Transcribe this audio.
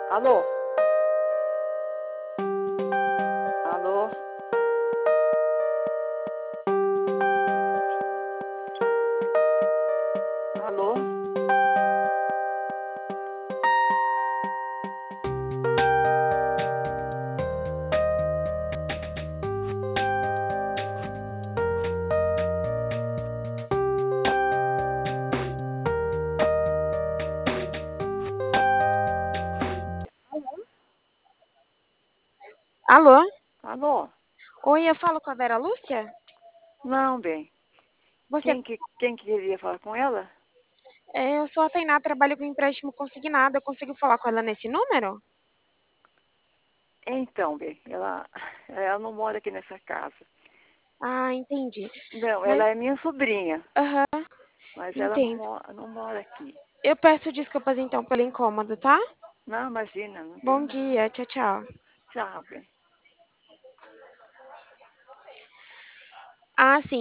Alô? Alô? Alô? Alô? Alô? Oi, eu falo com a Vera Lúcia? Não, bem. Você, Quem que queria falar com ela? eu sou a Tainá, trabalho com empréstimo consignado. Eu consigo falar com ela nesse número? Então, bem, ela não mora aqui nessa casa. Ah, entendi. Não, Mas, ela é minha sobrinha, aham, mas ela entendo. não mora aqui. Eu peço desculpas então pelo incômodo, tá? Não, imagina, não tem Bom nada. dia, tchau, tchau. Tchau, bem. Ah, sim.